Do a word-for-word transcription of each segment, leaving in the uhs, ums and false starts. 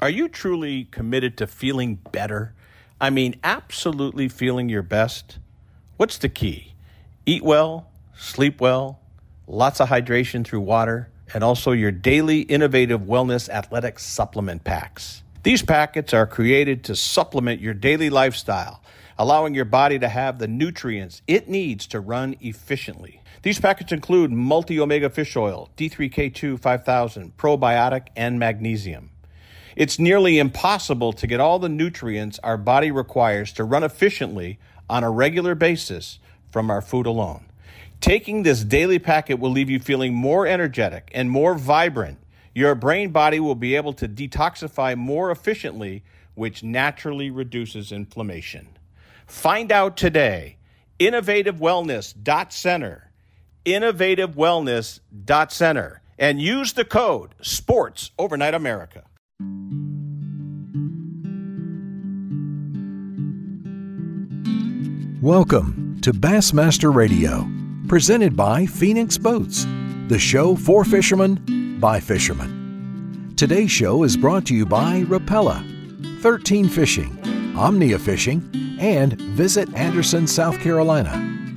Are you truly committed to feeling better? I mean, absolutely feeling your best? What's the key? Eat well, sleep well, lots of hydration through water, and also your daily innovative wellness athletic supplement packs. These packets are created to supplement your daily lifestyle, allowing your body to have the nutrients it needs to run efficiently. These packets include multi-omega fish oil, D three K two five thousand, probiotic, and magnesium. It's nearly impossible to get all the nutrients our body requires to run efficiently on a regular basis from our food alone. Taking this daily packet will leave you feeling more energetic and more vibrant. Your brain body will be able to detoxify more efficiently, which naturally reduces inflammation. Find out today. innovative wellness dot center. innovative wellness dot center. And use the code SPORTS Overnight America. Welcome to Bassmaster Radio, presented by Phoenix Boats, the show for fishermen by fishermen. Today's show is brought to you by Rapala, thirteen Fishing, Omnia Fishing, and Visit Anderson, South Carolina.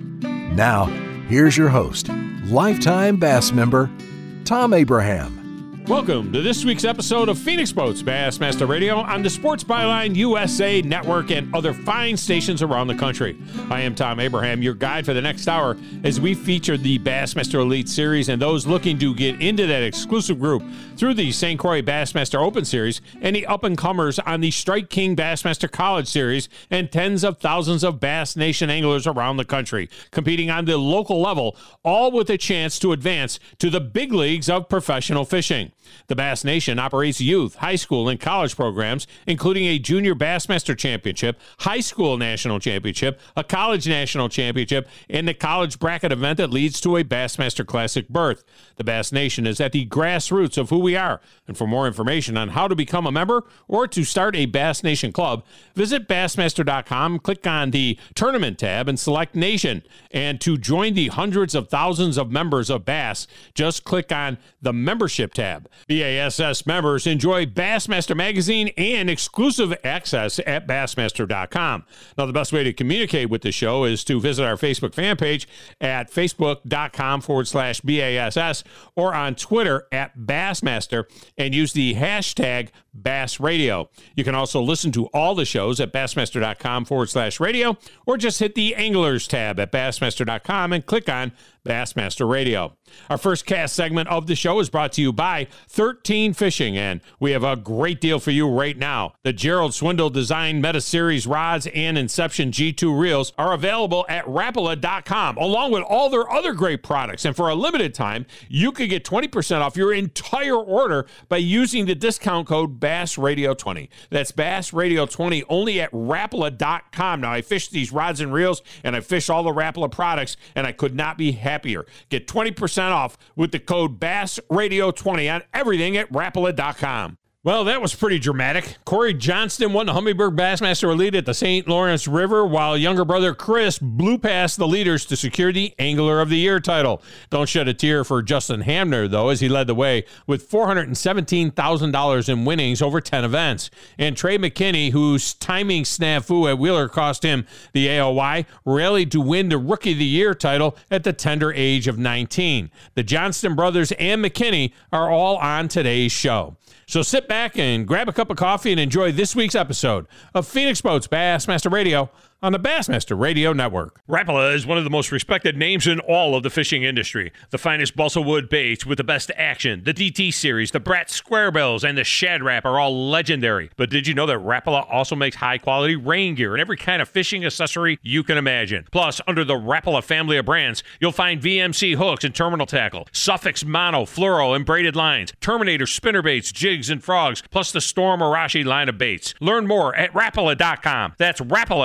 Now, here's your host, lifetime bass member, Tom Abraham. Welcome to this week's episode of Phoenix Boats Bassmaster Radio on the Sports Byline U S A Network and other fine stations around the country. I am Tom Abraham, your guide for the next hour as we feature the Bassmaster Elite Series and those looking to get into that exclusive group through the Saint Croix Bassmaster Open Series and the up-and-comers on the Strike King Bassmaster College Series and tens of thousands of Bass Nation anglers around the country competing on the local level, all with a chance to advance to the big leagues of professional fishing. The Bass Nation operates youth, high school, and college programs, including a Junior Bassmaster Championship, High School National Championship, a College National Championship, and the college bracket event that leads to a Bassmaster Classic berth. The Bass Nation is at the grassroots of who we are. And for more information on how to become a member or to start a Bass Nation club, visit Bassmaster dot com, click on the Tournament tab, and select Nation. And to join the hundreds of thousands of members of Bass, just click on the Membership tab. B A S S members enjoy Bassmaster Magazine and exclusive access at Bassmaster dot com. Now, the best way to communicate with the show is to visit our Facebook fan page at Facebook.com forward slash BASS or on Twitter at Bassmaster and use the hashtag Bass Radio. You can also listen to all the shows at Bassmaster.com forward slash radio or just hit the Anglers tab at Bassmaster dot com and click on Bassmaster Radio. Our first cast segment of the show is brought to you by thirteen Fishing, and we have a great deal for you right now. The Gerald Swindle Design Meta Series rods and Inception G two reels are available at Rapala dot com, along with all their other great products. And for a limited time, you can get twenty percent off your entire order by using the discount code Bass Radio twenty. That's Bass Radio twenty only at Rapala dot com. Now, I fish these rods and reels, and I fish all the Rapala products, and I could not be happier. Get twenty percent off with the code Bass Radio twenty on everything at Rapala dot com. Well, that was pretty dramatic. Corey Johnston won the Hummingbird Bassmaster Elite at the Saint Lawrence River, while younger brother Chris blew past the leaders to secure the Angler of the Year title. Don't shed a tear for Justin Hamner, though, as he led the way with four hundred seventeen thousand dollars in winnings over ten events. And Trey McKinney, whose timing snafu at Wheeler cost him the A O Y, rallied to win the Rookie of the Year title at the tender age of nineteen. The Johnston brothers and McKinney are all on today's show. So sit back and grab a cup of coffee and enjoy this week's episode of Phoenix Boats Bassmaster Radio on the Bassmaster Radio Network. Rapala is one of the most respected names in all of the fishing industry. The finest balsa wood baits with the best action, the D T series, the Brat Square Bills, and the Shad Rap are all legendary. But did you know that Rapala also makes high-quality rain gear and every kind of fishing accessory you can imagine? Plus, under the Rapala family of brands, you'll find V M C hooks and terminal tackle, Suffix mono, fluoro, and braided lines, Terminator spinner baits, jigs, and frogs, plus the Storm Arashi line of baits. Learn more at Rapala dot com. That's Rapala dot com.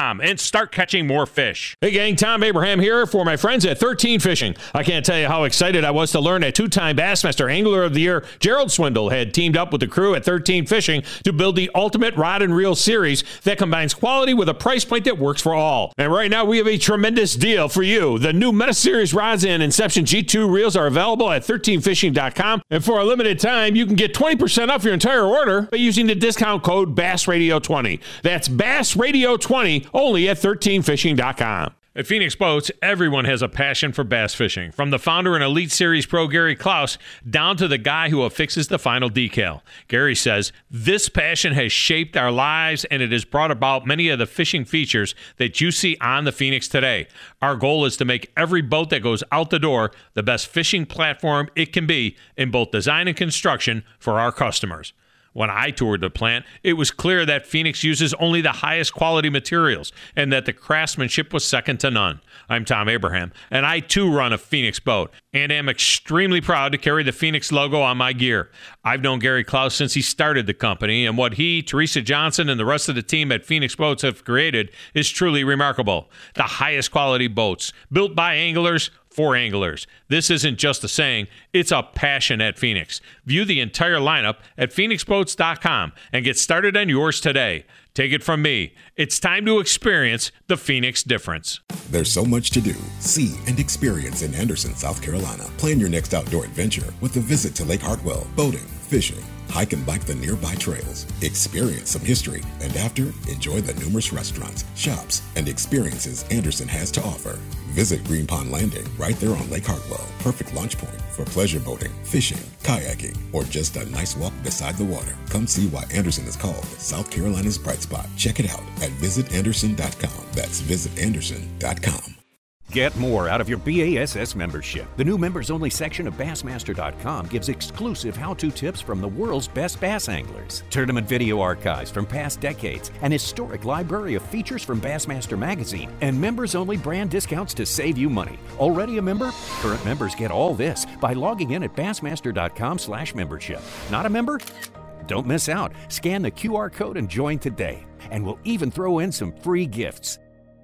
com and start catching more fish. Hey gang, Tom Abraham here for my friends at thirteen Fishing. I can't tell you how excited I was to learn that two-time Bassmaster Angler of the Year Gerald Swindle had teamed up with the crew at thirteen Fishing to build the ultimate rod and reel series that combines quality with a price point that works for all. And right now we have a tremendous deal for you. The new Meta Series rods and Inception G two reels are available at thirteen fishing dot com, and for a limited time you can get twenty percent off your entire order by using the discount code Bass Radio twenty. That's Bass Radio twenty only at thirteen fishing dot com. At Phoenix Boats, everyone has a passion for bass fishing, from the founder and Elite Series pro Gary Klaus down to the guy who affixes the final decal. Gary says, this passion has shaped our lives and it has brought about many of the fishing features that you see on the Phoenix today. Our goal is to make every boat that goes out the door the best fishing platform it can be in both design and construction for our customers. When I toured the plant, it was clear that Phoenix uses only the highest quality materials and that the craftsmanship was second to none. I'm Tom Abraham, and I too run a Phoenix boat and am extremely proud to carry the Phoenix logo on my gear. I've known Gary Klaus since he started the company, and what he, Teresa Johnson, and the rest of the team at Phoenix Boats have created is truly remarkable. The highest quality boats, built by anglers, for anglers. This isn't just a saying, it's a passion at Phoenix. View the entire lineup at phoenix boats dot com and get started on yours today. Take it from me, it's time to experience the Phoenix difference. There's so much to do, see, and experience in Anderson, South Carolina. Plan your next outdoor adventure with a visit to Lake Hartwell, boating, fishing, hike and bike the nearby trails, experience some history, and after, enjoy the numerous restaurants, shops, and experiences Anderson has to offer. Visit Green Pond Landing right there on Lake Hartwell. Perfect launch point for pleasure boating, fishing, kayaking, or just a nice walk beside the water. Come see why Anderson is called South Carolina's bright spot. Check it out at visit anderson dot com. That's visit anderson dot com. Get more out of your B A S S membership. The new members-only section of Bassmaster dot com gives exclusive how-to tips from the world's best bass anglers, tournament video archives from past decades, an historic library of features from Bassmaster Magazine, and members-only brand discounts to save you money. Already a member? Current members get all this by logging in at bassmaster dot com slash membership. Not a member? Don't miss out. Scan the Q R code and join today. And we'll even throw in some free gifts.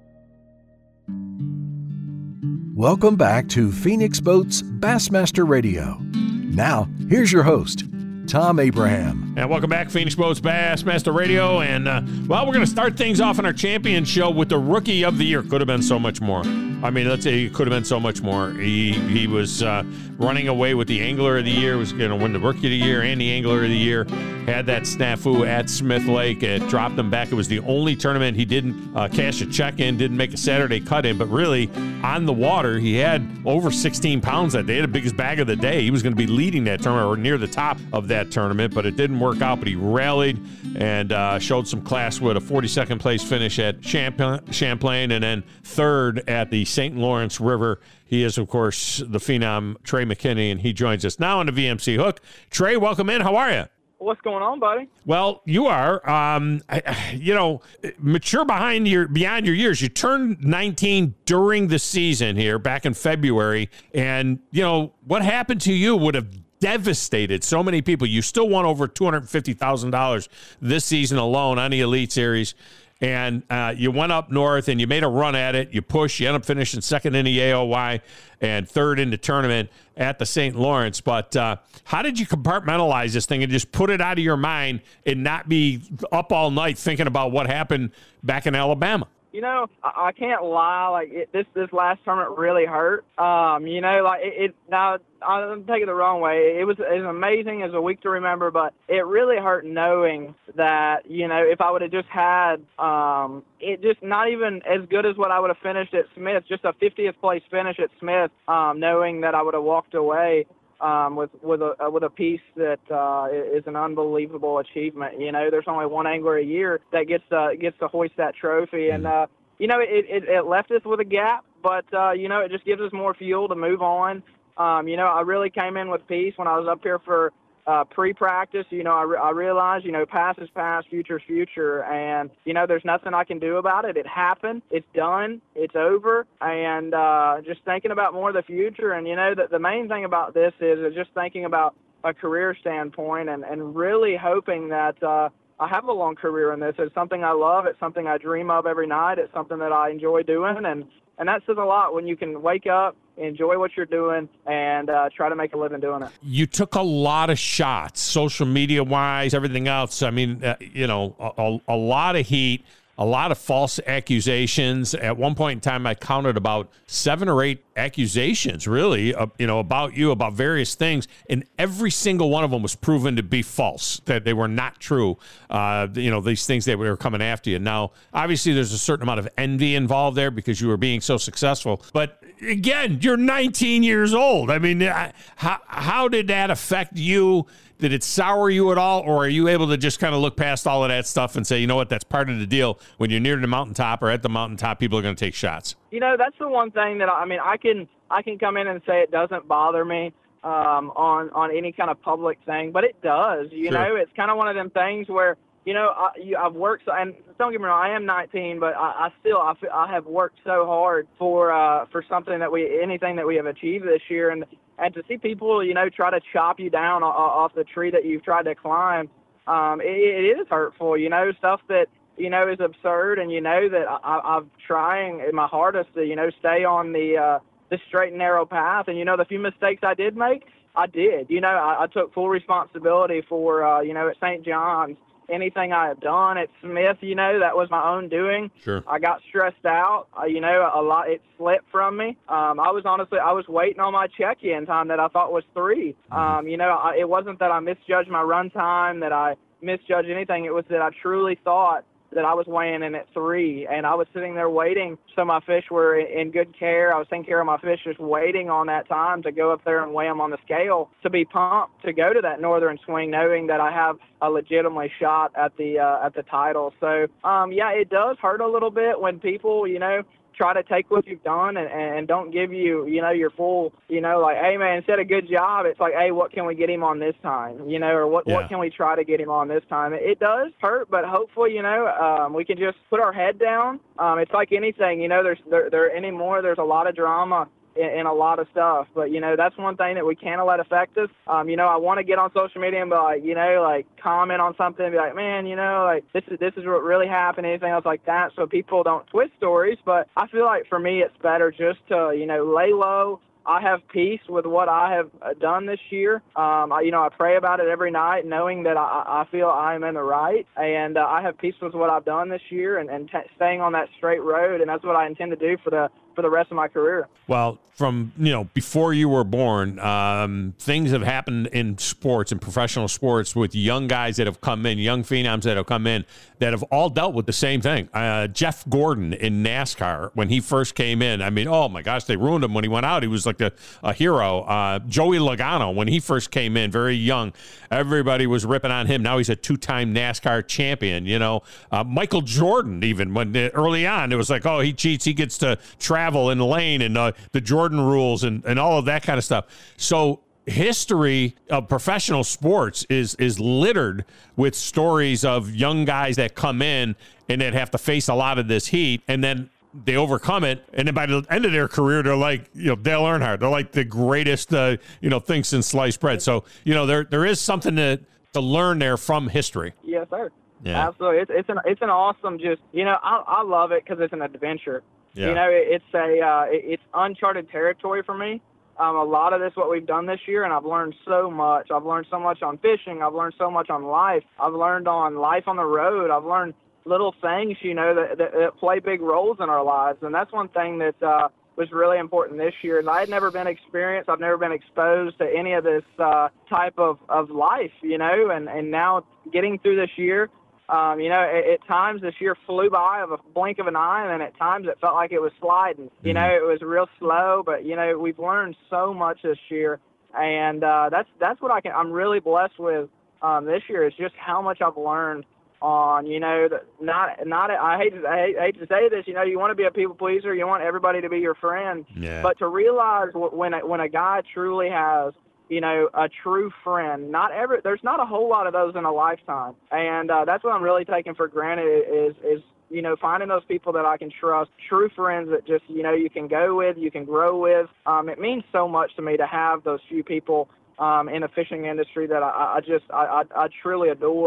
Welcome back to Phoenix Boats Bassmaster Radio. Now, here's your host, Tom Abraham. And welcome back, Phoenix Boats Bassmaster Radio. And, uh, well, we're going to start things off in our champion show with the Rookie of the Year. Could have been so much more. I mean, let's say it could have been so much more. He he was uh, running away with the Angler of the Year, was going to win the Rookie of the Year and the Angler of the Year. Had that snafu at Smith Lake. It dropped him back. It was the only tournament he didn't uh, cash a check in, didn't make a Saturday cut in, but really on the water, he had over sixteen pounds that day, the biggest bag of the day. He was going to be leading that tournament or near the top of that tournament, but it didn't work out. But he rallied and uh, showed some class with a forty-second place finish at Champlain and then third at the Saint Lawrence River. He is, of course, the phenom Trey McKinney, and he joins us now on the V M C Hook. Trey, welcome in. How are you? What's going on, buddy? Well, you are, um, you know, mature behind your beyond your years. You turned nineteen during the season here back in February, and you know what happened to you would have devastated so many people. You still won over two hundred fifty thousand dollars this season alone on the Elite Series. And uh, you went up north and you made a run at it. You pushed. You ended up finishing second in the A O Y and third in the tournament at the Saint Lawrence. But uh, how did you compartmentalize this thing and just put it out of your mind and not be up all night thinking about what happened back in Alabama? You know, I, I can't lie. Like it, this, this last tournament really hurt. Um, you know, like it. it now, I'm taking it the wrong way. It was as amazing as a week to remember, but it really hurt knowing that, you know, if I would have just had um, it, just not even as good as what I would have finished at Smith, just a fiftieth place finish at Smith, um, knowing that I would have walked away um, with with a with a piece that uh, is an unbelievable achievement. You know, there's only one angler a year that gets to, gets to hoist that trophy, and uh, you know, it, it it left us with a gap, but uh, you know, it just gives us more fuel to move on. Um, you know, I really came in with peace when I was up here for uh, pre-practice. You know, I, re- I realized, you know, past is past, future is future, and, you know, there's nothing I can do about it. It happened. It's done. It's over. And uh, just thinking about more of the future. And, you know, the, the main thing about this is, is just thinking about a career standpoint and, and really hoping that uh, I have a long career in this. It's something I love. It's something I dream of every night. It's something that I enjoy doing, and and that says a lot when you can wake up, enjoy what you're doing, and uh, try to make a living doing it. You took a lot of shots, social media-wise, everything else. I mean, uh, you know, a, a lot of heat, a lot of false accusations. At one point in time, I counted about seven or eight accusations, really, uh, you know, about you, about various things, and every single one of them was proven to be false, that they were not true, uh, you know, these things that were coming after you. Now, obviously, there's a certain amount of envy involved there because you were being so successful, but again, you're nineteen years old. I mean, how, how did that affect you? Did it sour you at all, or are you able to just kind of look past all of that stuff and say, you know what, that's part of the deal. When you're near the mountaintop or at the mountaintop, people are going to take shots? You know, that's the one thing that, I, I mean, I can I can come in and say it doesn't bother me um, on, on any kind of public thing, but it does. You Sure. know, it's kind of one of them things where, you know, I, you, I've worked, so, and don't get me wrong, I am nineteen, but I, I still, I, feel, I have worked so hard for uh, for something that we, anything that we have achieved this year, and and to see people, you know, try to chop you down off the tree that you've tried to climb, um, it, it is hurtful, you know, stuff that, you know, is absurd, and you know that I, I'm trying my hardest to, you know, stay on the uh, the straight and narrow path, and you know, the few mistakes I did make, I did, you know, I, I took full responsibility for, uh, you know, at Saint John's. Anything I have done at Smith, you know, that was my own doing. Sure. I got stressed out. Uh, you know, a lot, it slipped from me. Um, I was honestly, I was waiting on my check-in time that I thought was three. Mm-hmm. Um, you know, I, it wasn't that I misjudged my run time, that I misjudged anything. It was that I truly thought that I was weighing in at three, and I was sitting there waiting so my fish were in good care. I was taking care of my fish, just waiting on that time to go up there and weigh them on the scale, to be pumped to go to that northern swing, knowing that I have a legitimately shot at the uh, at the title. So, um, yeah, it does hurt a little bit when people, you know, try to take what you've done and, and don't give you, you know, your full, you know, like, hey, man, instead of good job, it's like, hey, what can we get him on this time, you know, or what, Yeah. what can we try to get him on this time? It, it does hurt, but hopefully, you know, um, we can just put our head down. Um, it's like anything, you know, there's there, there anymore, there's a lot of drama in, in a lot of stuff, but, you know, that's one thing that we can't let affect us. Um, you know, I want to get on social media and be like, you know, like comment on something and be like, man, you know, like this is, this is what really happened, anything else like that, so people don't twist stories. But I feel like for me, it's better just to, you know, lay low. I have peace with what I have done this year. Um, I, you know, I pray about it every night, knowing that I, I feel I'm in the right, and uh, I have peace with what I've done this year, and, and t- staying on that straight road, and that's what I intend to do for the for the rest of my career. Well, from, you know, before you were born, um, things have happened in sports and professional sports with young guys that have come in, young phenoms that have come in, that have all dealt with the same thing. Uh, Jeff Gordon in NASCAR, when he first came in, I mean, oh my gosh, they ruined him when he went out. He was like a, a hero. Uh, Joey Logano, when he first came in, very young, everybody was ripping on him. Now he's a two-time NASCAR champion, you know. Uh, Michael Jordan, even, when uh, early on, it was like, oh, he cheats, he gets to travel in the lane, and uh, the Jordan rules and, and all of that kind of stuff. So history of professional sports is is littered with stories of young guys that come in and that have to face a lot of this heat, and then they overcome it, and then by the end of their career, they're like, you know, Dale Earnhardt. They're like the greatest, uh, you know, thing since sliced bread. So, you know, there there is something to to learn there from history. Yes, sir. Yeah. Absolutely. It's it's an it's an awesome, just, you know, I I love it because it's an adventure. Yeah. You know, it, it's a uh, it, it's uncharted territory for me. Um, a lot of this, what we've done this year, and I've learned so much. I've learned so much on fishing. I've learned so much on life. I've learned on life on the road. I've learned little things, you know, that, that, that play big roles in our lives. And that's one thing that uh, was really important this year. And I had never been experienced. I've never been exposed to any of this uh, type of, of life, you know, and, and now getting through this year, Um, you know, at, at times this year flew by of a blink of an eye, and then at times it felt like it was sliding. You know, it was real slow, but, you know, we've learned so much this year, and uh, that's that's what I can, I'm really blessed with um, this year, is just how much I've learned on, you know, the, not, not I, hate to, I hate, I hate to say this, you know, you want to be a people pleaser, you want everybody to be your friend, Yeah. but to realize when a, when a guy truly has, you know, a true friend. Not every, there's not a whole lot of those in a lifetime. And uh, that's what I'm really taking for granted is, is, you know, finding those people that I can trust, true friends that just, you know, you can go with, you can grow with. Um, it means so much to me to have those few people um, in the fishing industry that I, I just, I, I, I truly adore.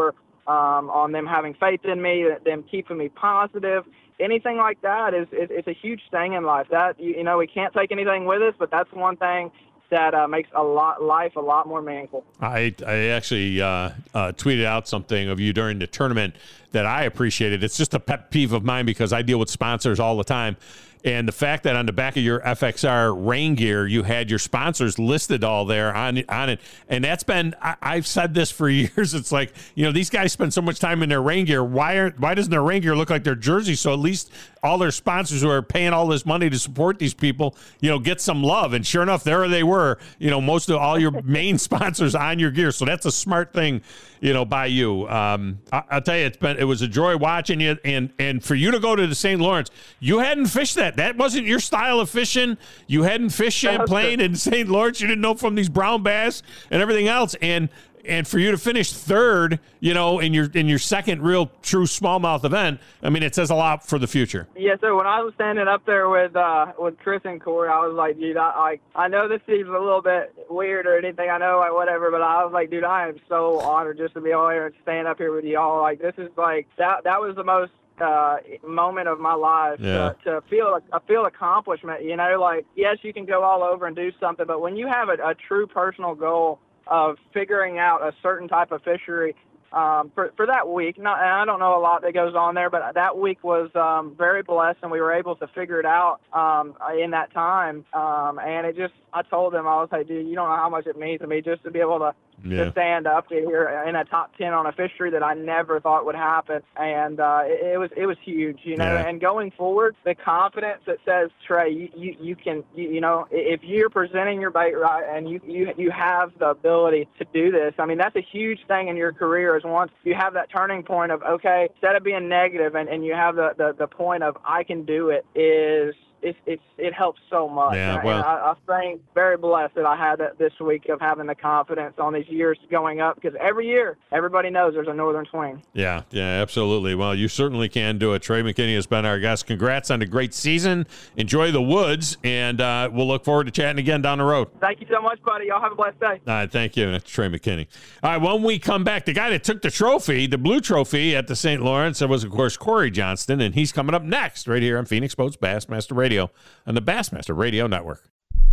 um, on them having faith in me, them keeping me positive. Anything like that is, is, is a huge thing in life. That, you, you know, we can't take anything with us, but that's one thing that uh, makes a lot life a lot more meaningful. I I actually uh, uh, tweeted out something of you during the tournament that I appreciated. It's just a pet peeve of mine because I deal with sponsors all the time. And the fact that on the back of your F X R rain gear, you had your sponsors listed all there on, on it. And that's been, I, I've said this for years. It's like, you know, these guys spend so much time in their rain gear. Why aren't, why doesn't their rain gear look like their jersey? So at least all their sponsors who are paying all this money to support these people, you know, get some love. And sure enough, there they were, you know, most of all your main sponsors on your gear. So that's a smart thing, you know, by you. Um, I, I'll tell you, it's been, it was a joy watching you. And, and for you to go to the Saint Lawrence, you hadn't fished that. That wasn't your style of fishing. You hadn't fished Champlain and Saint Lawrence. You didn't know from these brown bass and everything else. And and for you to finish third, you know, in your in your second real true smallmouth event, I mean, it says a lot for the future. Yeah, so when I was standing up there with uh, with Chris and Corey, I was like, dude, I, I I know this seems a little bit weird or anything. I know, like, whatever, but I was like, dude, I am so honored just to be able to stand up here with y'all. Like, this is like that. That was the most uh moment of my life. Yeah. to, to feel a, a feel accomplishment, you know, like, yes, you can go all over and do something, but when you have a, a true personal goal of figuring out a certain type of fishery um for for that week, not and I don't know a lot that goes on there, but that week was um very blessed, and we were able to figure it out um in that time, um and it just, I told them, I was like, dude, you don't know how much it means to me just to be able to Yeah. to stand up here in a top ten on a fishery that I never thought would happen. And uh, it, it was it was huge, you know. Yeah. And going forward, the confidence that says, Trey, you, you, you can, you, you know, if you're presenting your bait right and you, you, you have the ability to do this, I mean, that's a huge thing in your career, is once you have that turning point of, okay, instead of being negative and, and you have the, the, the point of, I can do it, is It, it's, it helps so much. Yeah, and well, I, I think very blessed that I had that this week of having the confidence on these years going up, because every year, everybody knows there's a northern swing. Yeah, yeah, absolutely. Well, you certainly can do it. Trey McKinney has been our guest. Congrats on a great season. Enjoy the woods, and uh, we'll look forward to chatting again down the road. Thank you so much, buddy. Y'all have a blessed day. All right, thank you. That's Trey McKinney. All right, when we come back, the guy that took the trophy, the blue trophy at the Saint Lawrence, that was, of course, Corey Johnston, and he's coming up next right here on Phoenix Boats Bassmaster Radio on the Bassmaster Radio Network.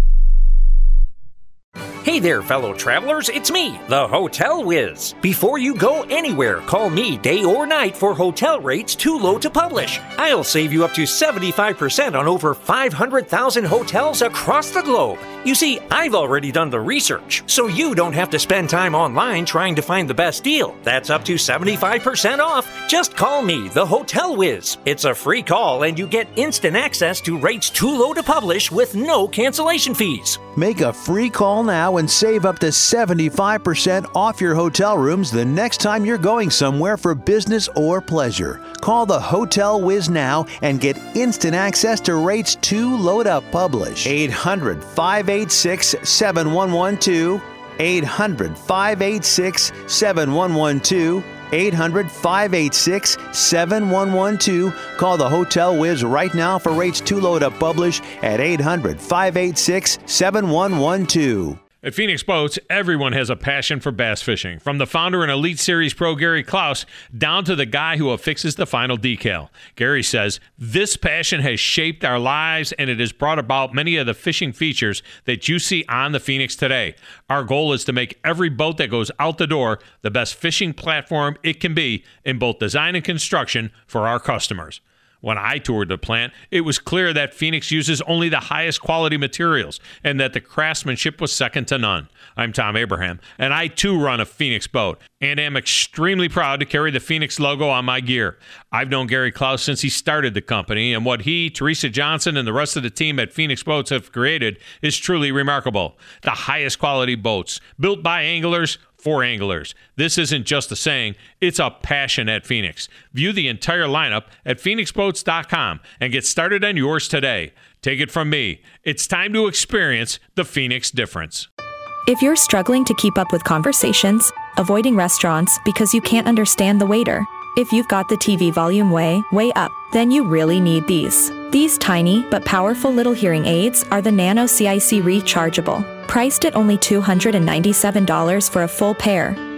Hey there, fellow travelers, it's me, the Hotel Whiz. Before you go anywhere, call me day or night for hotel rates too low to publish. I'll save you up to seventy-five percent on over five hundred thousand hotels across the globe. You see, I've already done the research, so you don't have to spend time online trying to find the best deal. That's up to seventy-five percent off. Just call me, the Hotel Whiz. It's a free call, and you get instant access to rates too low to publish with no cancellation fees. Make a free call now and save up to seventy-five percent off your hotel rooms the next time you're going somewhere for business or pleasure. Call the Hotel Whiz now and get instant access to rates too low to publish. eight hundred, five eight six, seven one one two. eight hundred, five eight six, seven one one two. eight hundred, five eight six, seven one one two. Call the Hotel Whiz right now for rates too low to publish at eight hundred, five eight six, seven one one two. At Phoenix Boats, everyone has a passion for bass fishing, from the founder and Elite Series pro Gary Klaus down to the guy who affixes the final decal. Gary says, this passion has shaped our lives, and it has brought about many of the fishing features that you see on the Phoenix today. Our goal is to make every boat that goes out the door the best fishing platform it can be in both design and construction for our customers. When I toured the plant, it was clear that Phoenix uses only the highest quality materials and that the craftsmanship was second to none. I'm Tom Abraham, and I too run a Phoenix boat and am extremely proud to carry the Phoenix logo on my gear. I've known Gary Klaus since he started the company, and what he, Teresa Johnson, and the rest of the team at Phoenix Boats have created is truly remarkable. The highest quality boats, built by anglers, for anglers. This isn't just a saying, it's a passion at Phoenix. View the entire lineup at phoenix boats dot com and get started on yours today. Take it from me, it's time to experience the Phoenix difference. If you're struggling to keep up with conversations, avoiding restaurants because you can't understand the waiter, if you've got the T V volume way, way up, then you really need these. These tiny but powerful little hearing aids are the Nano C I C Rechargeable. Priced at only two hundred ninety-seven dollars for a full pair,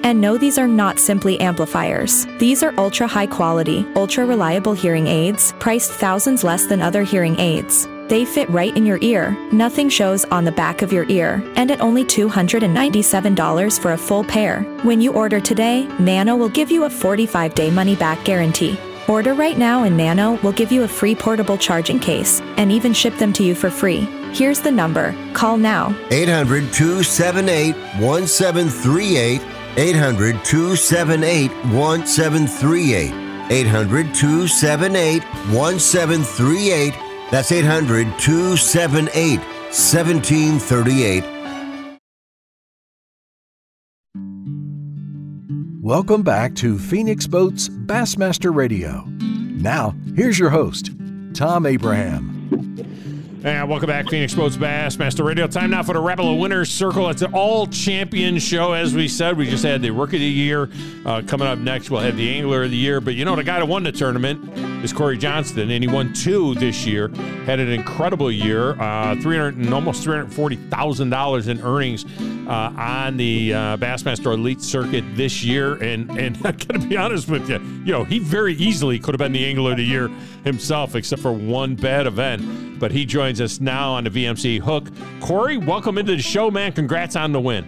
And no, these are not simply amplifiers. These are ultra high quality, ultra reliable hearing aids, priced thousands less than other hearing aids. They fit right in your ear, nothing shows on the back of your ear, and at only two hundred ninety-seven dollars for a full pair. When you order today, Nano will give you a forty-five day money-back guarantee. Order right now and Nano will give you a free portable charging case and even ship them to you for free. Here's the number. Call now. eight hundred, two seven eight, one seven three eight. eight hundred, two seven eight, one seven three eight. eight hundred, two seven eight, one seven three eight. That's eight hundred, two seven eight, one seven three eight. Welcome back to Phoenix Boats Bassmaster Radio. Now, here's your host, Tom Abraham. And welcome back, Phoenix Boats Bassmaster Radio. Time now for the Rapala Winners Circle. It's an all-champion show, as we said. We just had the Rookie of the Year. Uh, coming up next, we'll have the Angler of the Year. But, you know, the guy that won the tournament is Corey Johnston, and he won two this year. Had an incredible year, uh, three hundred and almost three hundred forty thousand dollars in earnings uh, on the uh, Bassmaster Elite Circuit this year. And, and I'm going to be honest with you, you know, he very easily could have been the Angler of the Year himself, except for one bad event. But he joins us now on the V M C Hook. Corey, welcome into the show, man. Congrats on the win.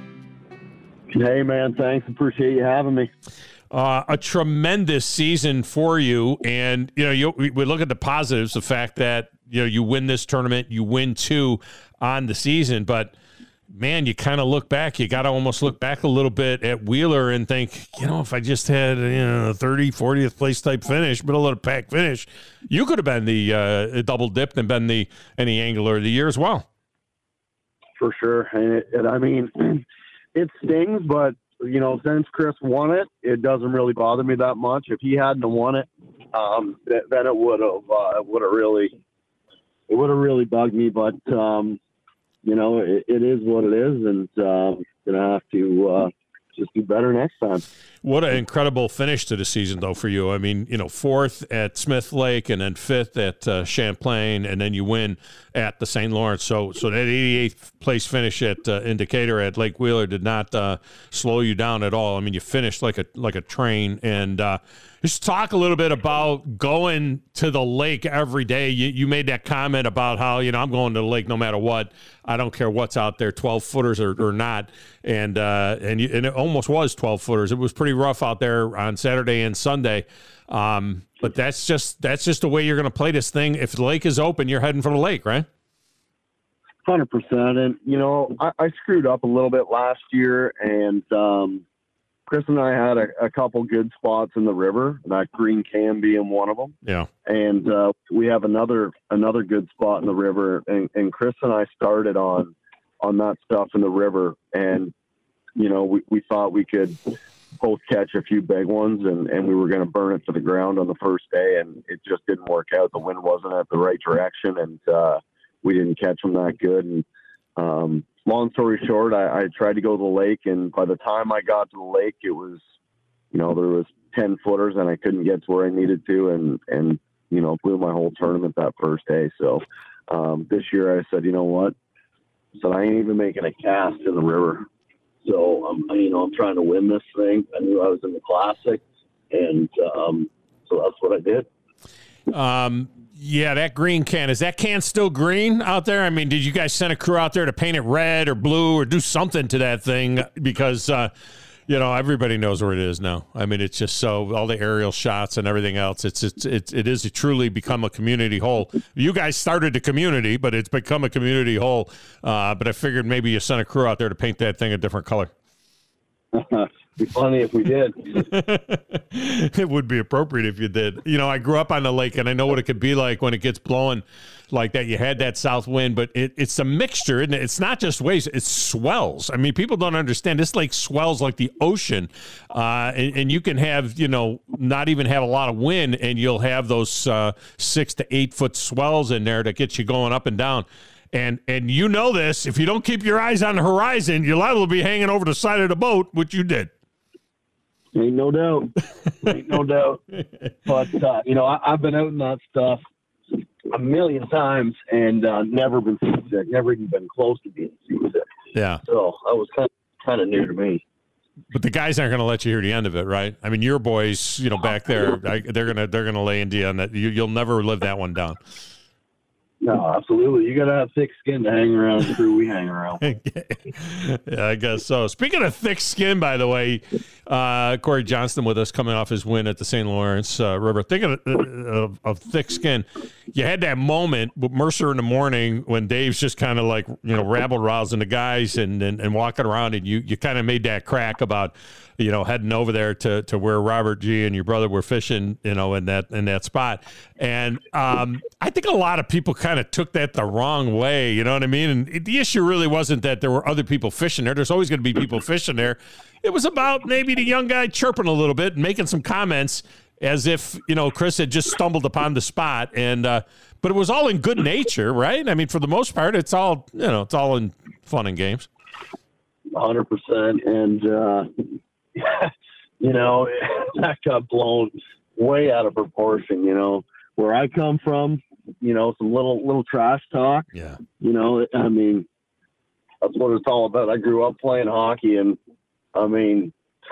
Hey, man. Thanks. Appreciate you having me. Uh, a tremendous season for you. And, you know, you, we look at the positives, the fact that, you know, you win this tournament, you win two on the season. But, man, you kind of look back. You got to almost look back a little bit at Wheeler and think, you know, if I just had, you know, a thirty, fortieth place type finish, middle of the pack finish, you could have been the uh, double dipped and been the any Angler of the Year as well. For sure. And, it, and I mean, it stings, but, you know, since Chris won it, it doesn't really bother me that much. If he hadn't won it, um, th- then it would have, uh, it would have really, it would have really bugged me. But, um, you know, it, it is what it is, and um, gonna have to uh, just do better next time. What an incredible finish to the season, though, for you. I mean, you know, fourth at Smith Lake, and then fifth at uh, Champlain, and then you win at the Saint Lawrence. So, so that eighty-eighth place finish at uh, Indicator at Lake Wheeler did not uh, slow you down at all. I mean, you finished like a like a train. And uh, just talk a little bit about going to the lake every day. You you made that comment about how, you know, I'm going to the lake no matter what. I don't care what's out there, twelve footers or, or not. And uh, and you, and it almost was twelve footers. It was pretty rough out there on Saturday and Sunday. Um, but that's just that's just the way you're going to play this thing. If the lake is open, you're heading for the lake, right? one hundred percent. And, you know, I, I screwed up a little bit last year, and um, Chris and I had a, a couple good spots in the river, that green can being one of them. Yeah. And uh, we have another another good spot in the river, and, and Chris and I started on on that stuff in the river, and, you know, we, we thought we could both catch a few big ones, and, and we were going to burn it to the ground on the first day, and it just didn't work out. The wind wasn't at the right direction, and uh, we didn't catch them that good. And um, long story short, I, I tried to go to the lake, and by the time I got to the lake, it was, you know, there was ten footers, and I couldn't get to where I needed to, and, and you know, blew my whole tournament that first day. So um, this year I said, you know what? I said, I ain't even making a cast in the river. So, um, you know, I'm trying to win this thing. I knew I was in the Classic, and um, so that's what I did. Um, yeah, that green can, is that can still green out there? I mean, did you guys send a crew out there to paint it red or blue or do something to that thing? Because, uh, you know, everybody knows where it is now. I mean, it's just so, all the aerial shots and everything else, it's, it's, it's it is truly become a community hole. You guys started the community, but it's become a community hole. Uh, but I figured maybe you sent a crew out there to paint that thing a different color. It'd be funny if we did. It would be appropriate if you did. You know, I grew up on the lake, and I know what it could be like when it gets blowing like that. You had that south wind, but it, it's a mixture, isn't it? It's not just waves, it's swells. I mean, people don't understand. This lake swells like the ocean, uh, and, and you can have, you know, not even have a lot of wind, and you'll have those uh, six to eight foot swells in there that get you going up and down. And and you know this, if you don't keep your eyes on the horizon, you're liable to be hanging over the side of the boat, which you did. Ain't no doubt. Ain't no doubt. But, uh, you know, I, I've been out in that stuff a million times and uh, never been seasick, never even been close to being seasick. Yeah. So that was kind of, kind of new to me. but the guys aren't going to let you hear the end of it, right? I mean, your boys, you know, back there, I, they're gonna they're gonna lay into you on that. You, you'll never live that one down. No, absolutely. You got to have thick skin to hang around the crew we hang around. Yeah, I guess so. Speaking of thick skin, by the way, uh, Corey Johnston with us coming off his win at the Saint Lawrence uh, River. Thinking of, of, of thick skin, you had that moment with Mercer in the morning when Dave's just kind of like, you know, rabble-rousing the guys and, and, and walking around, and you, you kind of made that crack about, you know, heading over there to, to where Robert G and your brother were fishing, you know, in that in that spot. And um, I think a lot of people kind of took that the wrong way, you know what I mean? And it, the issue really wasn't that there were other people fishing there. There's always going to be people fishing there. It was about maybe the young guy chirping a little bit and making some comments as if, you know, Chris had just stumbled upon the spot. And uh, but it was all in good nature, right? I mean, for the most part, it's all, you know, it's all in fun and games. one hundred percent. And, uh, you know, that got blown way out of proportion, you know. Where I come from, you know, some little little trash talk. Yeah. You know, I mean, that's what it's all about. I grew up playing hockey, and, I mean,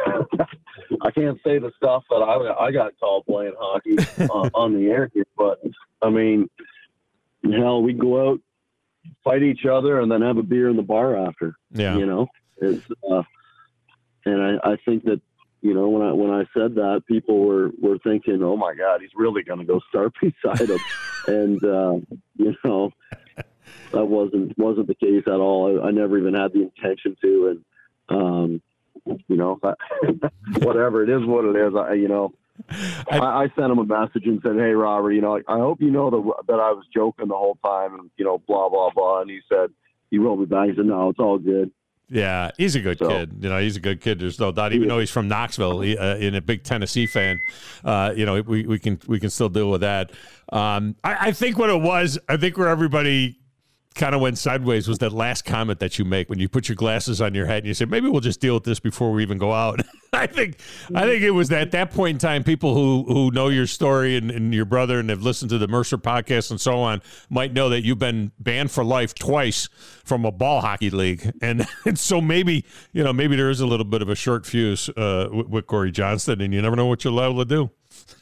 I can't say the stuff that I, I got called playing hockey uh, on the air here, but, I mean, hell, we go out, fight each other, and then have a beer in the bar after. Yeah. You know, it's uh, and I, I think that, you know, when I when I said that, people were, were thinking, oh, my God, he's really going to go start beside him. And, uh, you know, that wasn't wasn't the case at all. I, I never even had the intention to. And, um, you know, I, whatever, it is what it is. I, you know, I, I sent him a message and said, hey, Robert, you know, I hope you know that, that I was joking the whole time and, you know, blah, blah, blah. And he said, he wrote me back. He said, no, it's all good. Yeah, he's a good so, kid. You know, he's a good kid. There's no doubt. Even though he's from Knoxville, he, uh, and a big Tennessee fan, uh, you know, we, we can we can still deal with that. Um, I, I think what it was, I think where everybody kind of went sideways was that last comment that you make when you put your glasses on your head and you say, maybe we'll just deal with this before we even go out. I think I think it was at that point in time, people who, who know your story and, and your brother and have listened to the Mercer podcast and so on might know that you've been banned for life twice from a ball hockey league. And, and so maybe, you know, maybe there is a little bit of a short fuse uh, with, with Corey Johnston, and you never know what you're liable to do.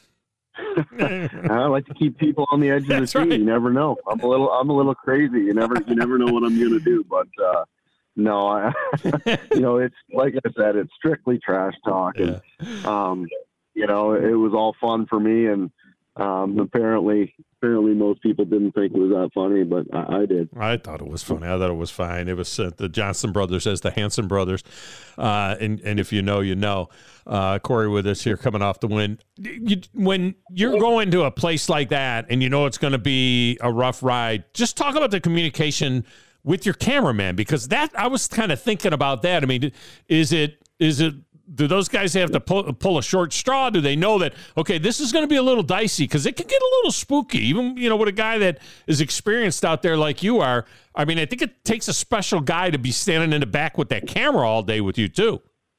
I like to keep people on the edge of the seat. Right. You never know. I'm a little, I'm a little crazy. You never, you never know what I'm going to do. But uh, no, I, you know, it's like I said, it's strictly trash talk, and yeah. um, you know, it was all fun for me, and um, apparently, apparently, most people didn't think it was that funny, but I, I did. I thought it was funny. I thought it was fine. It was uh, the Johnson brothers as the Hanson brothers, uh, and and if you know, you know. Uh, Corey with us here coming off the win. You, when you're going to a place like that and you know it's going to be a rough ride, just talk about the communication with your cameraman, because that I was kind of thinking about that. I mean, is it is it do those guys have to pull, pull a short straw? Do they know that, okay, this is going to be a little dicey because it can get a little spooky, even, you know, with a guy that is experienced out there like you are? I mean, I think it takes a special guy to be standing in the back with that camera all day with you too.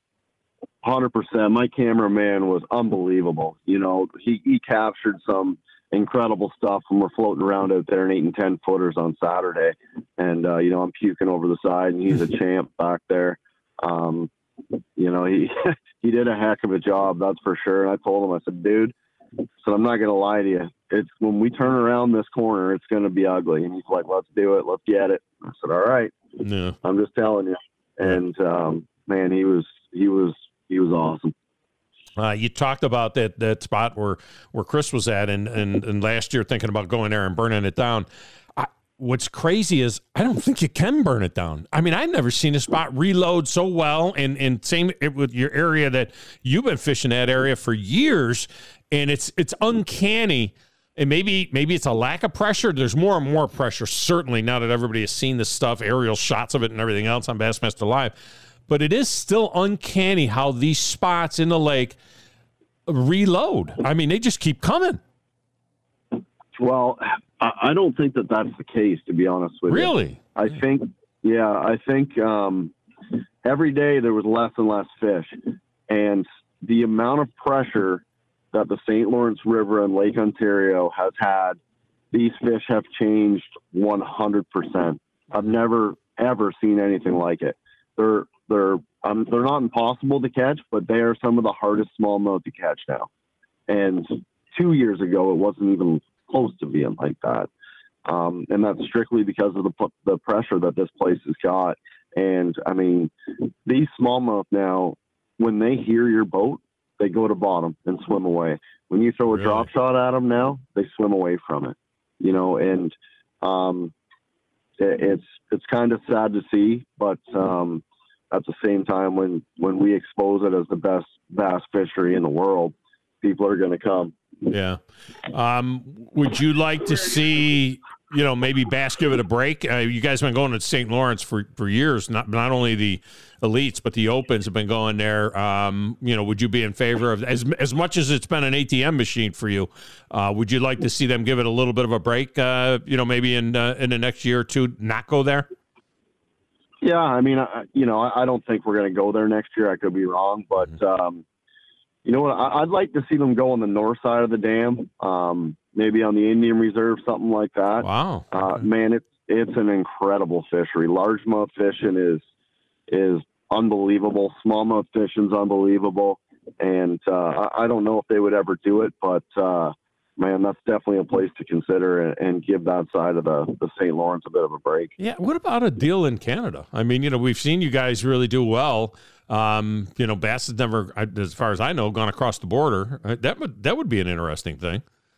one hundred percent. My cameraman was unbelievable. You know, he, he captured some incredible stuff when we're floating around out there in eight and ten footers on Saturday. And, uh, you know, I'm puking over the side, and he's a champ back there. Um, you know, he, he did a heck of a job, that's for sure. And I told him, I said, dude, so I'm not going to lie to you. It's when we turn around this corner, it's going to be ugly. And he's like, let's do it. Let's get it. I said, all right. Yeah. I'm just telling you. And, um, man, he was, he was, he was awesome. Uh, you talked about that that spot where, where Chris was at, and, and, and last year thinking about going there and burning it down. I, what's crazy is I don't think you can burn it down. I mean, I've never seen a spot reload so well, and, and same with your area that you've been fishing that area for years, and it's it's uncanny. And maybe maybe it's a lack of pressure. There's more and more pressure, certainly, now that everybody has seen this stuff, aerial shots of it and everything else on Bassmaster Live. But it is still uncanny how these spots in the lake reload. I mean, they just keep coming. Well, I don't think that that's the case, to be honest with really? you. Really? I think, yeah, I think um, every day there was less and less fish. And the amount of pressure that the Saint Lawrence River and Lake Ontario has had, these fish have changed one hundred percent. I've never, ever seen anything like it. They're, they're um, they're not impossible to catch, but they are some of the hardest smallmouth to catch now. And two years ago, it wasn't even close to being like that. Um, and that's strictly because of the the pressure that this place has got. And I mean, these smallmouth now, when they hear your boat, they go to bottom and swim away. When you throw a Really? drop shot at them now, they swim away from it. You know, and um, it, it's it's kind of sad to see, but um, at the same time, when when we expose it as the best bass fishery in the world, people are going to come. Yeah. Um, would you like to see, you know, maybe bass give it a break? Uh, you guys have been going to Saint Lawrence for, for years. Not not only the elites, but the opens have been going there. Um, you know, would you be in favor of, as as much as it's been an A T M machine for you, uh, would you like to see them give it a little bit of a break, uh, you know, maybe in uh, in the next year or two, not go there? Yeah, I mean, I, you know, I, I don't think we're going to go there next year. I could be wrong, but um, you know what? I, I'd like to see them go on the north side of the dam, um, maybe on the Indian Reserve, something like that. Wow, uh, man, it's it's an incredible fishery. Largemouth fishing is is unbelievable. Smallmouth fishing's unbelievable, and uh, I, I don't know if they would ever do it, but uh, man, that's definitely a place to consider and, and give that side of the, the Saint Lawrence a bit of a break. Yeah. What about a deal in Canada? I mean, you know, we've seen you guys really do well. Um, you know, bass has never, as far as I know, gone across the border. That would that would be an interesting thing.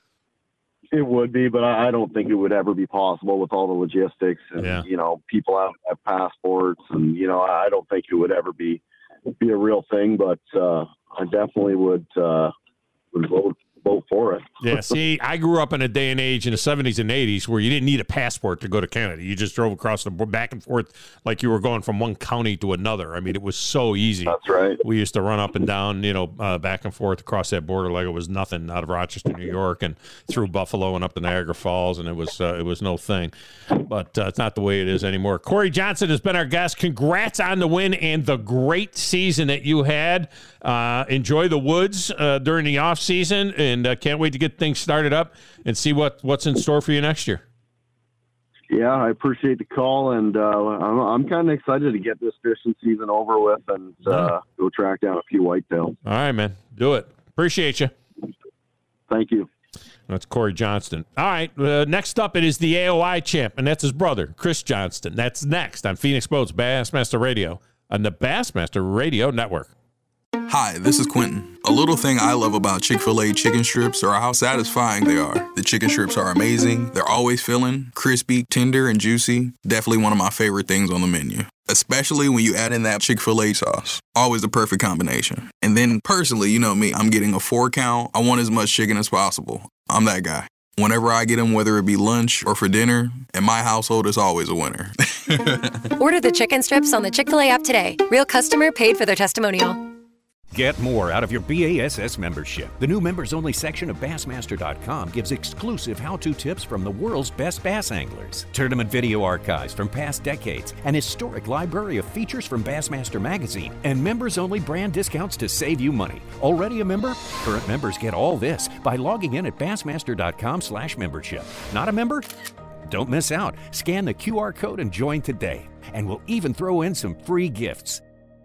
It would be, but I don't think it would ever be possible with all the logistics and, yeah. you know, people have, have passports and, you know, I don't think it would ever be, be a real thing, but, uh, I definitely would, uh, would vote, vote for it. Yeah. See, I grew up in a day and age in the seventies and eighties where you didn't need a passport to go to Canada. You just drove across the back and forth like you were going from one county to another. I mean, it was so easy. That's right. We used to run up and down, you know, uh, back and forth across that border like it was nothing, out of Rochester, New York, and through Buffalo and up to Niagara Falls, and it was uh, it was no thing. But uh, it's not the way it is anymore. Corey Johnson has been our guest. Congrats on the win and the great season that you had. Uh, enjoy the woods uh, during the off season, and uh, can't wait to get things started up and see what, what's in store for you next year. Yeah, I appreciate the call, and uh, I'm, I'm kind of excited to get this fishing season over with and uh, go track down a few whitetails. All right, man. Do it. Appreciate you. Thank you. That's Corey Johnston. All right, uh, next up it is the A O I champ, and that's his brother, Chris Johnston. That's next on Phoenix Boats Bassmaster Radio on the Bassmaster Radio Network. Hi, this is Quentin. A little thing I love about Chick-fil-A chicken strips are how satisfying they are. The chicken strips are amazing. They're always filling, crispy, tender, and juicy. Definitely one of my favorite things on the menu. Especially when you add in that Chick-fil-A sauce. Always the perfect combination. And then personally, you know me, I'm getting a four count. I want as much chicken as possible. I'm that guy. Whenever I get them, whether it be lunch or for dinner, in my household, it's always a winner. Order the chicken strips on the Chick-fil-A app today. Real customer paid for their testimonial. Get more out of your B A S S membership. The new members-only section of Bassmaster dot com gives exclusive how-to tips from the world's best bass anglers, tournament video archives from past decades, an historic library of features from Bassmaster Magazine, and members-only brand discounts to save you money. Already a member? Current members get all this by logging in at Bassmaster dot com slash membership. Not a member? Don't miss out. Scan the Q R code and join today. And we'll even throw in some free gifts.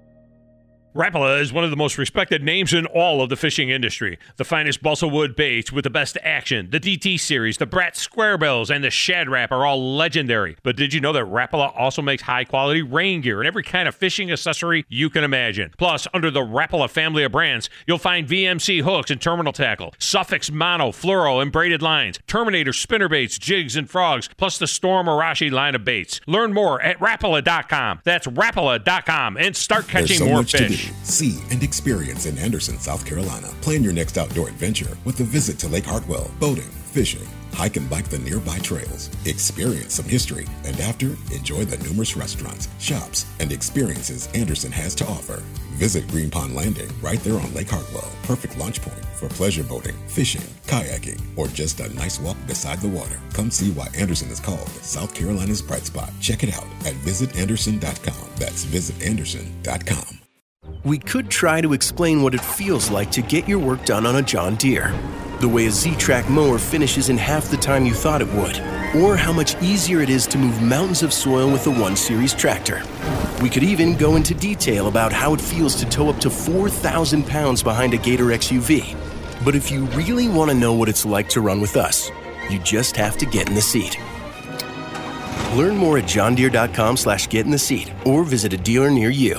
Rapala is one of the most respected names in all of the fishing industry. The finest balsa wood baits with the best action, the D T series, the Brat Square Bills, and the Shad Rap are all legendary. But did you know that Rapala also makes high-quality rain gear and every kind of fishing accessory you can imagine? Plus, under the Rapala family of brands, you'll find V M C hooks and terminal tackle, Suffix mono, fluoro, and braided lines, Terminator spinner baits, jigs, and frogs, plus the Storm Arashi line of baits. Learn more at Rapala dot com. That's Rapala dot com and start catching so more much fish. To do, see, and experience in Anderson, South Carolina. Plan your next outdoor adventure with a visit to Lake Hartwell, boating, fishing, hike and bike the nearby trails, experience some history, and after, enjoy the numerous restaurants, shops, and experiences Anderson has to offer. Visit Green Pond Landing right there on Lake Hartwell. Perfect launch point for pleasure boating, fishing, kayaking, or just a nice walk beside the water. Come see why Anderson is called South Carolina's bright spot. Check it out at visit anderson dot com. That's visit anderson dot com. We could try to explain what it feels like to get your work done on a John Deere. The way a Z-Track mower finishes in half the time you thought it would. Or how much easier it is to move mountains of soil with the one series tractor. We could even go into detail about how it feels to tow up to four thousand pounds behind a Gator X U V. But if you really want to know what it's like to run with us, you just have to get in the seat. Learn more at johndeere.com slash get in the seat or visit a dealer near you.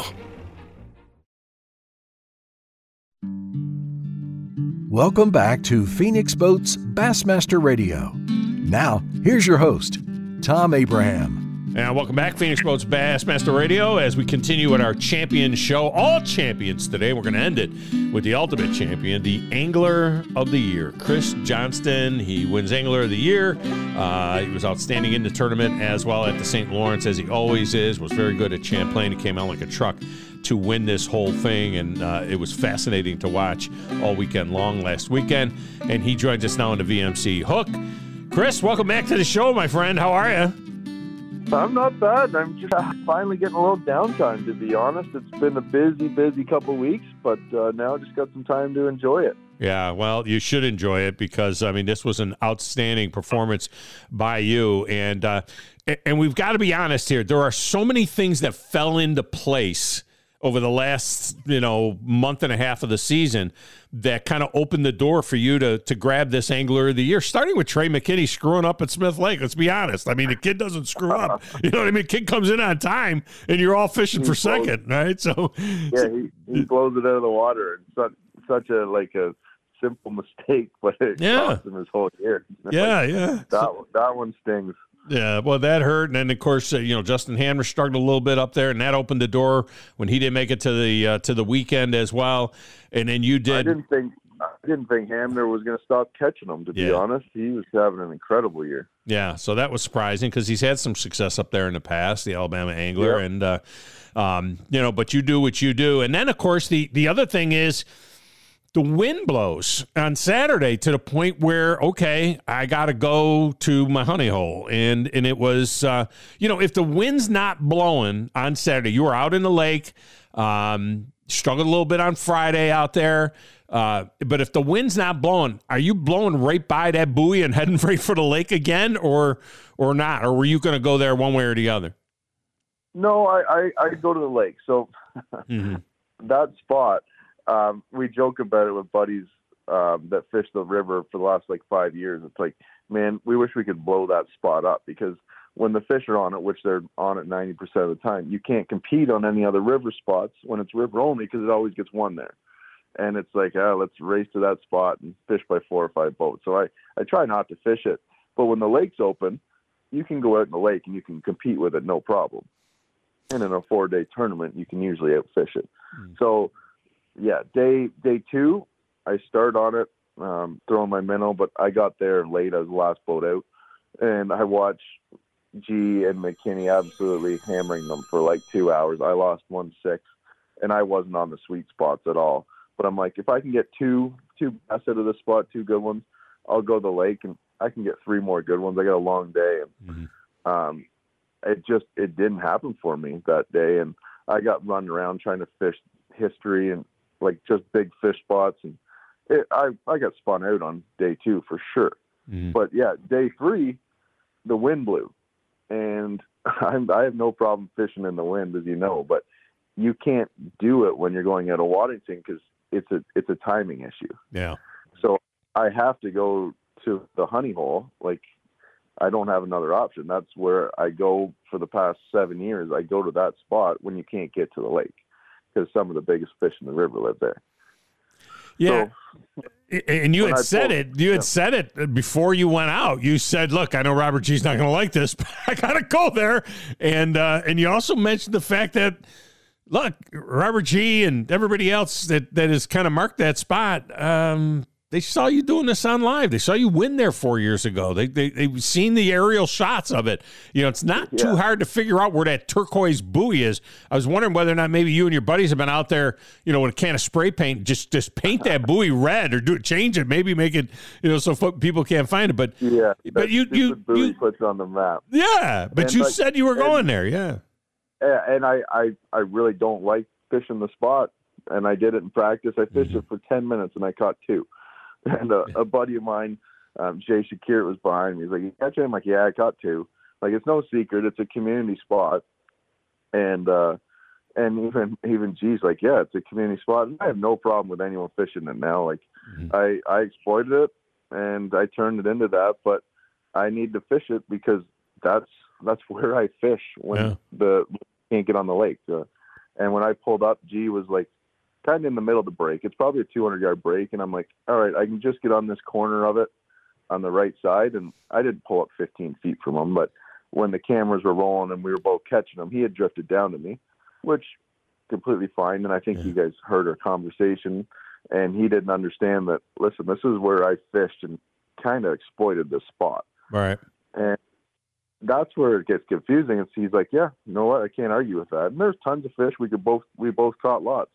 Welcome back to Phoenix Boats Bassmaster Radio. Now, here's your host, Tom Abraham. And welcome back, Phoenix Boats Bassmaster Radio, as we continue with our champion show. All champions today. We're going to end it with the ultimate champion, the Angler of the Year, Chris Johnston. He wins Angler of the Year. Uh, he was outstanding in the tournament as well at the Saint Lawrence, as he always is. Was very good at Champlain. He came out like a truck to win this whole thing, and uh, it was fascinating to watch all weekend long last weekend. And he joins us now on the V M C Hook. Chris, welcome back to the show, my friend. How are you? I'm not bad. I'm just finally getting a little downtime, to be honest. It's been a busy, busy couple weeks, but uh, now I just got some time to enjoy it. Yeah, well, you should enjoy it because, I mean, this was an outstanding performance by you. And, uh, and we've got to be honest here. There are so many things that fell into place over the last, you know, month and a half of the season that kind of opened the door for you to to grab this Angler of the Year, starting with Trey McKinney screwing up at Smith Lake. Let's be honest. I mean, the kid doesn't screw up. You know what I mean? Kid comes in on time, and you're all fishing he for blows, second, right? So yeah, he, he blows it out of the water. It's such, such a, like a simple mistake, but it yeah. cost him his whole year. Yeah, like, yeah. That, so, that one stings. Yeah, well, that hurt. And then, of course, uh, you know, Justin Hamner struggled a little bit up there, and that opened the door when he didn't make it to the uh, to the weekend as well. And then you did. I didn't think I didn't think Hamner was going to stop catching them, to yeah. be honest. He was having an incredible year. Yeah, so that was surprising because he's had some success up there in the past, the Alabama Angler. Yep. And, uh, um, you know, but you do what you do. And then, of course, the, the other thing is, the wind blows on Saturday to the point where, okay, I got to go to my honey hole. And and it was, uh, you know, if the wind's not blowing on Saturday, you were out in the lake, um, struggled a little bit on Friday out there. Uh, but if the wind's not blowing, are you blowing right by that buoy and heading right for the lake again or or not? Or were you going to go there one way or the other? No, I, I, I go to the lake. So mm-hmm. that spot, Um, we joke about it with buddies um, that fish the river for the last like five years. It's like, man, we wish we could blow that spot up because when the fish are on it, which they're on it ninety percent of the time, you can't compete on any other river spots when it's river only because it always gets one there. And it's like, oh, let's race to that spot and fish by four or five boats. So I, I try not to fish it. But when the lake's open, you can go out in the lake and you can compete with it no problem. And in a four-day tournament, you can usually outfish it. Mm. So, yeah, day day two, I start on it, um, throwing my minnow, but I got there late. I was the last boat out. And I watched G and McKinney absolutely hammering them for like two hours. I lost one six, and I wasn't on the sweet spots at all. But I'm like, if I can get two two bass out of the spot, two good ones, I'll go to the lake, and I can get three more good ones. I got a long day. And mm-hmm. um, it just it didn't happen for me that day. And I got run around trying to fish history and like just big fish spots, and it, I I got spun out on day two for sure. Mm-hmm. But yeah, day three, the wind blew, and I'm, I have no problem fishing in the wind, as you know. But you can't do it when you're going out of Waddington because it's a it's a timing issue. Yeah. So I have to go to the honey hole. Like I don't have another option. That's where I go for the past seven years. I go to that spot when you can't get to the lake, because some of the biggest fish in the river live there. Yeah. So, and you had said pulled, it, you had yeah. said it before you went out. You said, look, I know Robert G's not going to like this, but I got to go there. And, uh, and you also mentioned the fact that, look, Robert G and everybody else that, that has kind of marked that spot, um, they saw you doing this on live. They saw you win there four years ago. They, they, they've seen the aerial shots of it. You know, it's not yeah. too hard to figure out where that turquoise buoy is. I was wondering whether or not maybe you and your buddies have been out there, you know, with a can of spray paint, just just paint that buoy red or do it, change it, maybe make it, you know, so people can't find it. But yeah, but you you buoy you puts on the map. Yeah, but and you like, said you were going and, there. Yeah, and I, I I really don't like fishing the spot, and I did it in practice. I fished mm-hmm. it for ten minutes and I caught two. And a, a buddy of mine, um, Jay Shakir, was behind me. He's like, "You catch it?" I'm like, "Yeah, I caught two." Like, it's no secret. It's a community spot. And, uh, and even, even G's like, "Yeah, it's a community spot." And I have no problem with anyone fishing it now. Like, mm-hmm. I, I exploited it and I turned it into that, but I need to fish it because that's, that's where I fish when yeah. the can't get on the lake. Uh, and when I pulled up, G was like kind of in the middle of the break. It's probably a two hundred yard break. And I'm like, all right, I can just get on this corner of it on the right side. And I didn't pull up fifteen feet from him, but when the cameras were rolling and we were both catching him, he had drifted down to me, which completely fine. And I think yeah. you guys heard our conversation, and he didn't understand that, listen, this is where I fished and kind of exploited this spot. Right. And that's where it gets confusing. And he's like, yeah, you know what? I can't argue with that. And there's tons of fish. We could both, we both caught lots,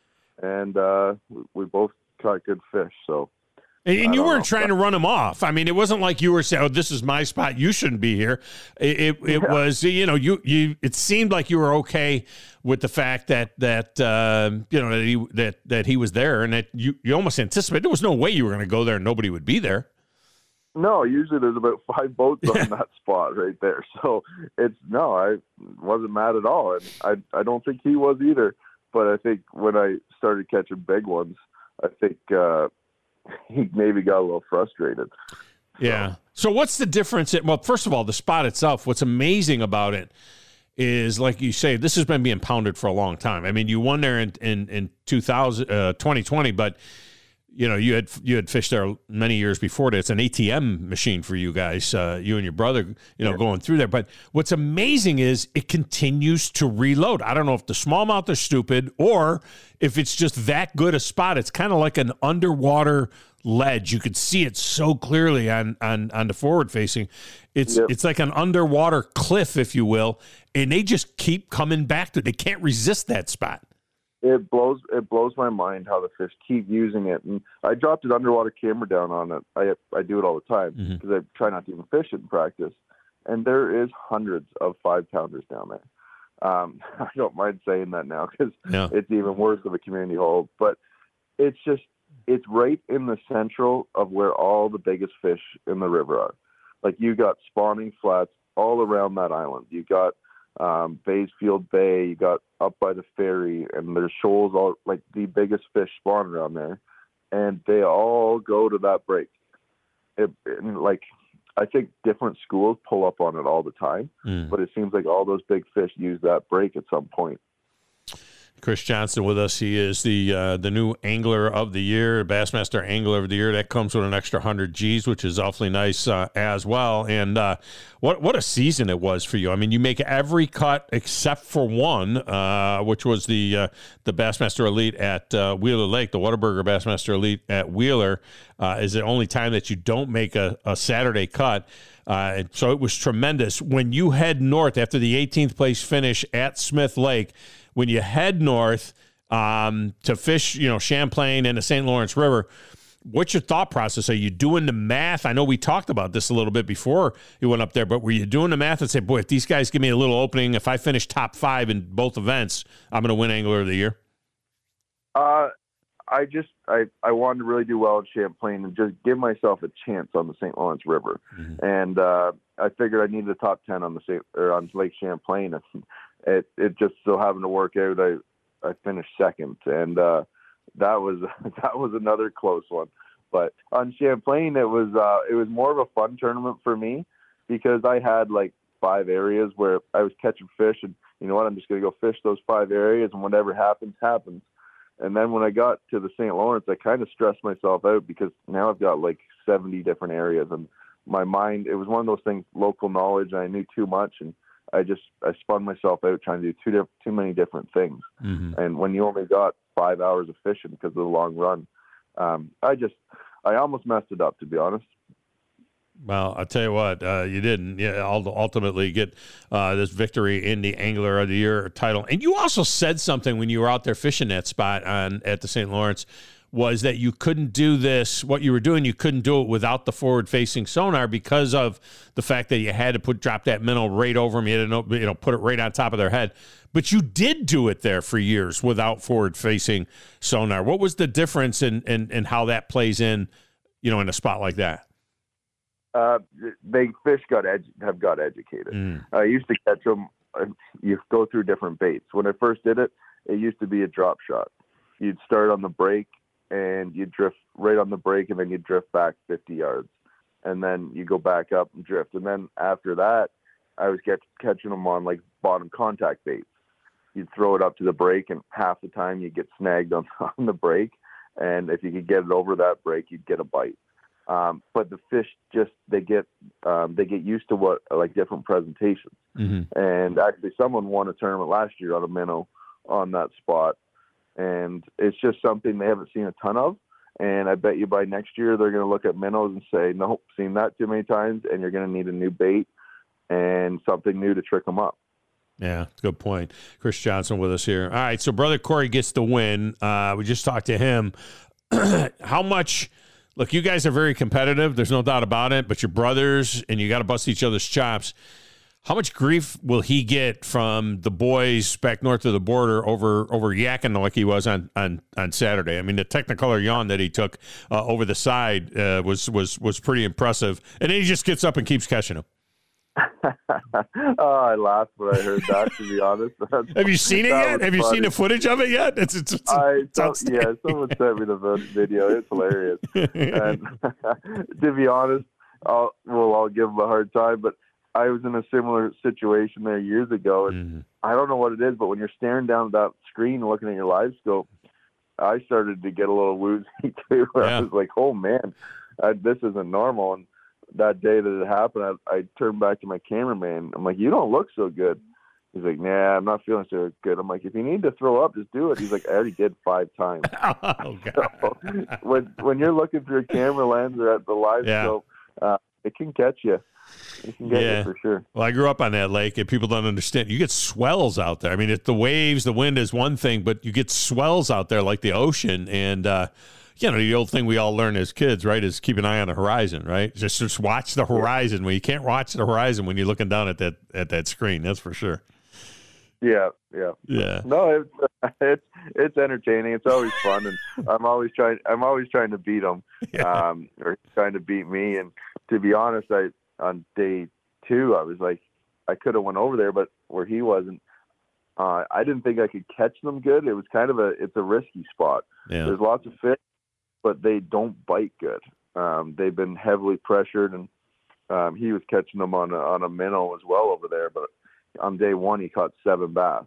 and uh, we, we both caught good fish. So, And, and you weren't know. trying to run him off. I mean, it wasn't like you were saying, "Oh, this is my spot. You shouldn't be here." It it, it yeah. was, you know, you you. It seemed like you were okay with the fact that that uh, you know that he that that he was there, and that you you almost anticipated there was no way you were going to go there and nobody would be there. No, usually there's about five boats on that spot right there. So it's no, I wasn't mad at all, and I I don't think he was either. But I think when I started catching big ones, I think. Uh, he maybe got a little frustrated. Yeah. So what's the difference? In, well, first of all, the spot itself, what's amazing about it is, like you say, this has been being pounded for a long time. I mean, you won there in, in, in two thousand, uh, twenty twenty, but you know, you had, you had fished there many years before that. It's an A T M machine for you guys, uh, you and your brother, you know, yeah. going through there. But what's amazing is it continues to reload. I don't know if the smallmouth are stupid or if it's just that good a spot. It's kind of like an underwater ledge. You could see it so clearly on, on, on the forward facing. It's, yep. it's like an underwater cliff, if you will. And they just keep coming back to it. They can't resist that spot. It blows it blows my mind how the fish keep using it. And I dropped an underwater camera down on it. I I do it all the time because mm-hmm. I try not to even fish it in practice. And there is hundreds of five pounders down there. Um, I don't mind saying that now because yeah. it's even worse of a community hole. But it's just it's right in the central of where all the biggest fish in the river are. Like, you got spawning flats all around that island. You got um, Baysfield Bay, you got up by the ferry, and there's shoals, all like the biggest fish spawn around there, and they all go to that break. It, and like, I think different schools pull up on it all the time, mm. but it seems like all those big fish use that break at some point. Chris Johnson with us. He is the uh, the new Angler of the Year, Bassmaster Angler of the Year. That comes with an extra one hundred G's, which is awfully nice uh, as well. And uh, what what a season it was for you. I mean, you make every cut except for one, uh, which was the uh, the Bassmaster Elite at uh, Wheeler Lake, the Whataburger Bassmaster Elite at Wheeler. Uh, is the only time that you don't make a, a Saturday cut. Uh, so it was tremendous. When you head north after the eighteenth place finish at Smith Lake, when you head north um, to fish, you know, Champlain and the Saint Lawrence River, what's your thought process? Are you doing the math? I know we talked about this a little bit before you went up there, but were you doing the math and say, boy, if these guys give me a little opening, if I finish top five in both events, I'm going to win Angler of the Year? Uh, I just, I, I wanted to really do well in Champlain and just give myself a chance on the Saint Lawrence River. Mm-hmm. And uh, I figured I needed a top ten on the Saint, or on Lake Champlain. It it just so happened to work out. I I finished second, and uh, that was that was another close one. But on Champlain, it was uh, it was more of a fun tournament for me because I had like five areas where I was catching fish, and you know what, I'm just gonna go fish those five areas, and whatever happens, happens. And then when I got to the Saint Lawrence, I kind of stressed myself out because now I've got like seventy different areas, and my mind, it was one of those things, local knowledge, and I knew too much, and I just, I spun myself out trying to do too, diff- too many different things. Mm-hmm. And when you only got five hours of fishing because of the long run, um, I just, I almost messed it up, to be honest. Well, I'll tell you what, uh, you didn't yeah, ultimately get uh, this victory in the Angler of the Year title. And you also said something when you were out there fishing that spot on at the Saint Lawrence, was that you couldn't do this, what you were doing, you couldn't do it without the forward-facing sonar because of the fact that you had to put drop that minnow right over them. You had to you know, put it right on top of their head. But you did do it there for years without forward-facing sonar. What was the difference in, in, in how that plays in you know, in a spot like that? Uh, they fish got edu- have got educated. Mm. I used to catch them. Uh, you go through different baits. When I first did it, it used to be a drop shot. You'd start on the break and you drift right on the break, and then you drift back fifty yards, and then you go back up and drift. And then after that, I was get, catching them on like bottom contact baits. You'd throw it up to the break, and half the time you get snagged on, on the break. And if you could get it over that break, you'd get a bite. Um, but the fish just, they get, um, they get used to what, like different presentations. Mm-hmm. And actually someone won a tournament last year on a minnow on that spot. And it's just something they haven't seen a ton of. And I bet you by next year, they're going to look at minnows and say, nope, seen that too many times. And you're going to need a new bait and something new to trick them up. Yeah, good point. Chris Johnson with us here. All right, so Brother Corey gets the win. Uh, we just talked to him. How much... Look, you guys are very competitive. There's no doubt about it. But you're brothers, and you got to bust each other's chops. How much grief will he get from the boys back north of the border over over yakking like he was on on, on Saturday? I mean, the Technicolor yawn that he took uh, over the side uh, was was was pretty impressive. And then he just gets up and keeps catching them. Oh, I laughed when I heard that, to be honest. Have you seen it yet? Have you funny. seen the footage of it yet? It's, it's, it's, I, it's so, yeah, someone sent me the video. It's hilarious. And to be honest, I'll, well, I'll give him a hard time, but I was in a similar situation there years ago, and mm-hmm. I don't know what it is, but when you're staring down at that screen looking at your live scope, I started to get a little woozy too. Where Yeah. I was like, oh man, I, this isn't normal. And that day that it happened, I, I turned back to my cameraman. I'm like, you don't look so good. He's like, nah, I'm not feeling so good. I'm like, if you need to throw up, just do it. He's like, I already did five times. Oh, God. So when when you're looking through a camera lens or at the live Yeah. scope, uh, it can catch you. It can get Yeah. you for sure. Well, I grew up on that lake, and people don't understand. You get swells out there. I mean, it, the waves, the wind is one thing, but you get swells out there like the ocean. And, uh, you know, the old thing we all learn as kids, right, is keep an eye on the horizon, right? Just just watch the horizon. Well, you can't watch the horizon when you're looking down at that at that screen. That's for sure. Yeah, yeah, Yeah. No, it's it's it's entertaining. It's always fun, and I'm always trying. I'm always trying to beat them, um, or trying to beat me. And to be honest, I on day two, I was like, I could have went over there, but where he wasn't, uh, I didn't think I could catch them good. It was kind of a it's a risky spot. Yeah. There's lots of fish, but they don't bite good. Um, they've been heavily pressured, and um, he was catching them on a, on a minnow as well over there, but. On day one, he caught seven bass.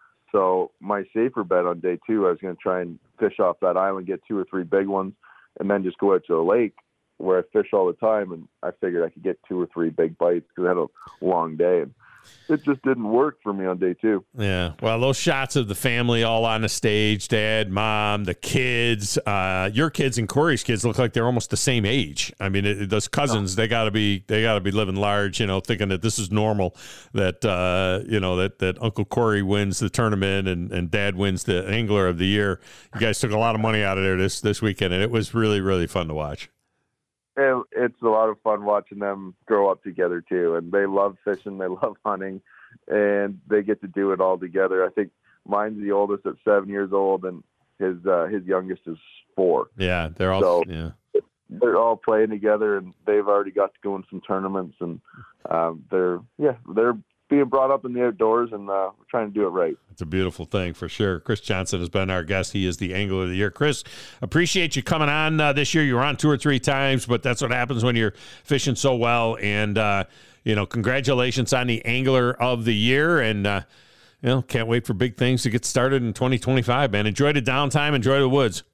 So my safer bet on day two, I was going to try and fish off that island, get two or three big ones, and then just go out to the lake where I fish all the time. And I figured I could get two or three big bites because I had a long day. And it just didn't work for me on day two. Yeah. Well, those shots of the family all on the stage, dad, mom, the kids, uh, your kids and Corey's kids look like they're almost the same age. I mean, it, those cousins, they gotta be, they gotta be living large, you know, thinking that this is normal, that, uh, you know, that, that Uncle Corey wins the tournament and, and dad wins the angler of the year. You guys took a lot of money out of there this, this weekend, and it was really, really fun to watch. It, it's a lot of fun watching them grow up together too, and they love fishing, they love hunting, and they get to do it all together. I think mine's the oldest at seven years old, and his uh, his youngest is four. Yeah, they're all so yeah. They're all playing together, and they've already got to go in some tournaments, and um, they're yeah they're being brought up in the outdoors, and uh, we're trying to do it right. It's a beautiful thing for sure. Chris Johnson has been our guest. He is the Angler of the Year. Chris, appreciate you coming on uh, this year. You were on two or three times, but that's what happens when you're fishing so well. And, uh, you know, congratulations on the Angler of the Year. And, uh, you know, can't wait for big things to get started in twenty twenty-five, man. Enjoy the downtime. Enjoy the woods.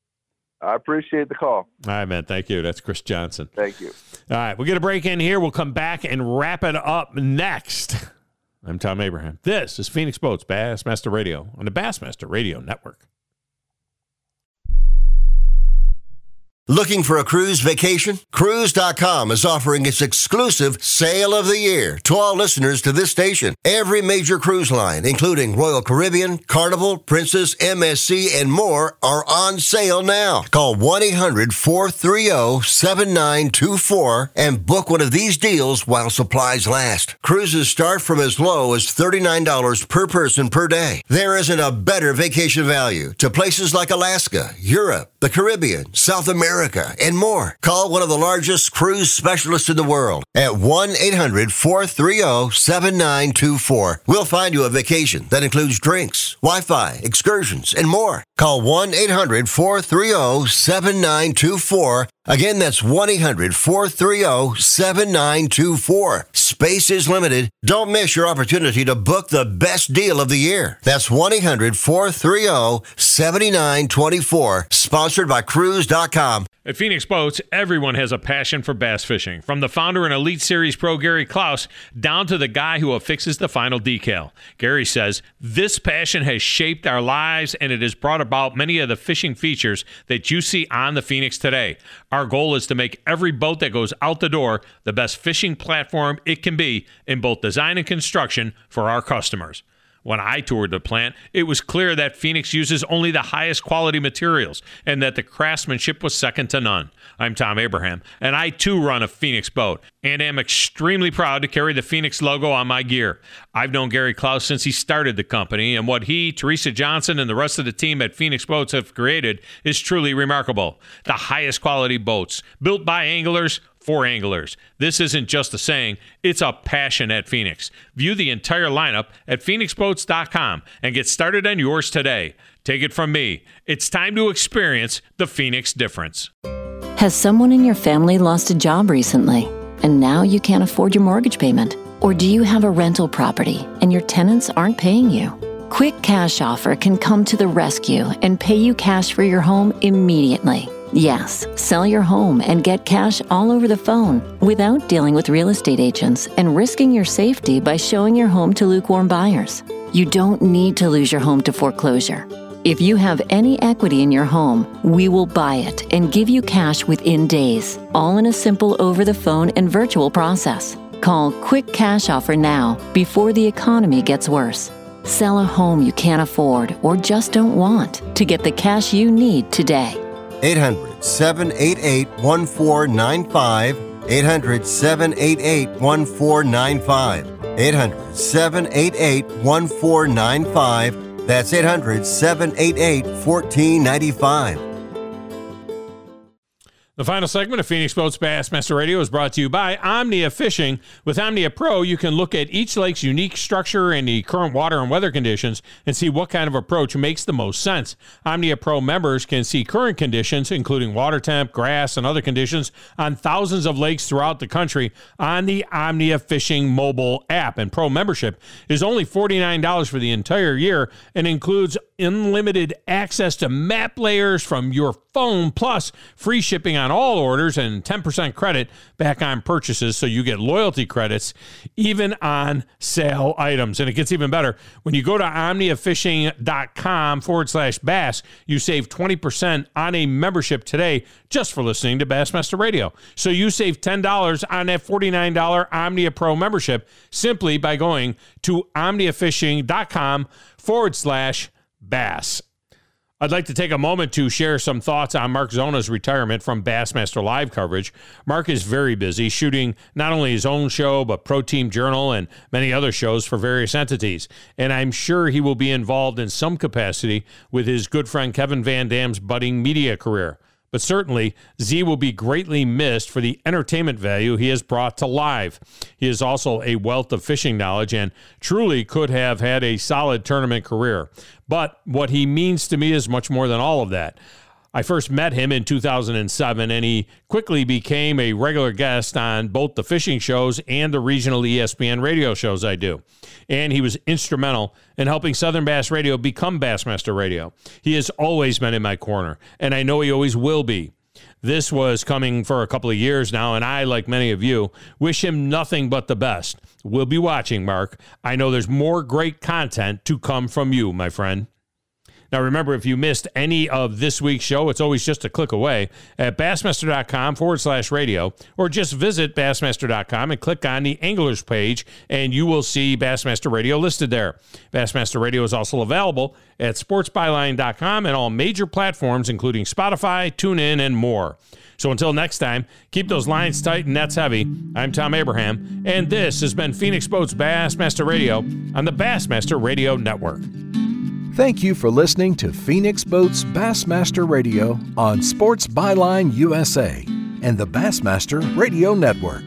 I appreciate the call. All right, man. Thank you. That's Chris Johnson. Thank you. All right, we'll get a break in here. We'll come back and wrap it up next. I'm Tom Abraham. This is Phoenix Boats Bassmaster Radio on the Bassmaster Radio Network. Looking for a cruise vacation? Cruise dot com is offering its exclusive Sale of the Year to all listeners to this station. Every major cruise line, including Royal Caribbean, Carnival, Princess, M S C, and more, are on sale now. Call one eight hundred four three zero seven nine two four and book one of these deals while supplies last. Cruises start from as low as thirty-nine dollars per person per day. There isn't a better vacation value to places like Alaska, Europe, the Caribbean, South America, America, and more. Call one of the largest cruise specialists in the world at one eight hundred four three zero seven nine two four. We'll find you a vacation that includes drinks, Wi-Fi, excursions, and more. Call one eight hundred four three zero seven nine two four. Again, that's one eight hundred four three zero seven nine two four. Space is limited. Don't miss your opportunity to book the best deal of the year. That's one eight hundred four three zero seven nine two four. Sponsored by Cruise dot com. At Phoenix Boats, everyone has a passion for bass fishing. From the founder and Elite Series pro Gary Klaus down to the guy who affixes the final decal. Gary says, this passion has shaped our lives and it has brought about many of the fishing features that you see on the Phoenix today. Our goal is to make every boat that goes out the door the best fishing platform it can be in both design and construction for our customers. When I toured the plant, it was clear that Phoenix uses only the highest quality materials and that the craftsmanship was second to none. I'm Tom Abraham, and I too run a Phoenix boat and am extremely proud to carry the Phoenix logo on my gear. I've known Gary Klaus since he started the company, and what he, Teresa Johnson, and the rest of the team at Phoenix Boats have created is truly remarkable. The highest quality boats, built by anglers, for anglers. This isn't just a saying, it's a passion at Phoenix. View the entire lineup at phoenix boats dot com and get started on yours today. Take it from me, it's time to experience the Phoenix difference. Has someone in your family lost a job recently and now you can't afford your mortgage payment? Or do you have a rental property and your tenants aren't paying you? Quick Cash Offer can come to the rescue and pay you cash for your home immediately. Yes, sell your home and get cash all over the phone without dealing with real estate agents and risking your safety by showing your home to lukewarm buyers. You don't need to lose your home to foreclosure. If you have any equity in your home, we will buy it and give you cash within days, all in a simple over-the-phone and virtual process. Call Quick Cash Offer now before the economy gets worse. Sell a home you can't afford or just don't want to get the cash you need today. eight hundred seven eight eight one four nine five. eight hundred seven eight eight one four nine five. eight hundred seven eight eight one four nine five. That's eight hundred seven eight eight one four nine five. The final segment of Phoenix Boats Bassmaster Radio is brought to you by Omnia Fishing. With Omnia Pro, you can look at each lake's unique structure and the current water and weather conditions and see what kind of approach makes the most sense. Omnia Pro members can see current conditions, including water temp, grass, and other conditions on thousands of lakes throughout the country on the Omnia Fishing mobile app. And Pro membership is only forty-nine dollars for the entire year and includes unlimited access to map layers from your phone, plus free shipping on all orders and ten percent credit back on purchases, so you get loyalty credits even on sale items. And it gets even better. When you go to omniafishing.com forward slash bass, you save twenty percent on a membership today just for listening to Bassmaster Radio. So you save ten dollars on that forty-nine dollars Omnia Pro membership simply by going to omniafishing.com forward slash bass. I'd like to take a moment to share some thoughts on Mark Zona's retirement from Bassmaster Live coverage. Mark is very busy shooting not only his own show, but Pro Team Journal and many other shows for various entities. And I'm sure he will be involved in some capacity with his good friend Kevin Van Dam's budding media career. But certainly, Z will be greatly missed for the entertainment value he has brought to live. He is also a wealth of fishing knowledge and truly could have had a solid tournament career. But what he means to me is much more than all of that. I first met him in two thousand seven, and he quickly became a regular guest on both the fishing shows and the regional E S P N radio shows I do. And he was instrumental in helping Southern Bass Radio become Bassmaster Radio. He has always been in my corner, and I know he always will be. This was coming for a couple of years now, and I, like many of you, wish him nothing but the best. We'll be watching, Mark. I know there's more great content to come from you, my friend. Now, remember, if you missed any of this week's show, it's always just a click away at bassmaster.com forward slash radio, or just visit bassmaster dot com and click on the Anglers page, and you will see Bassmaster Radio listed there. Bassmaster Radio is also available at sports byline dot com and all major platforms, including Spotify, TuneIn, and more. So until next time, keep those lines tight and nets heavy. I'm Tom Abraham, and this has been Phoenix Boats Bassmaster Radio on the Bassmaster Radio Network. Thank you for listening to Phoenix Boats Bassmaster Radio on Sports Byline U S A and the Bassmaster Radio Network.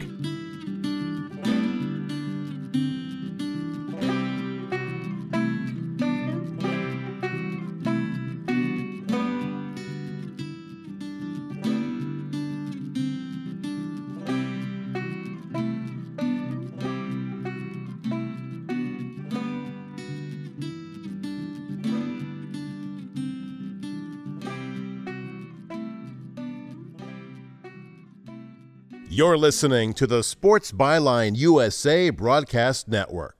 You're listening to the Sports Byline U S A Broadcast Network.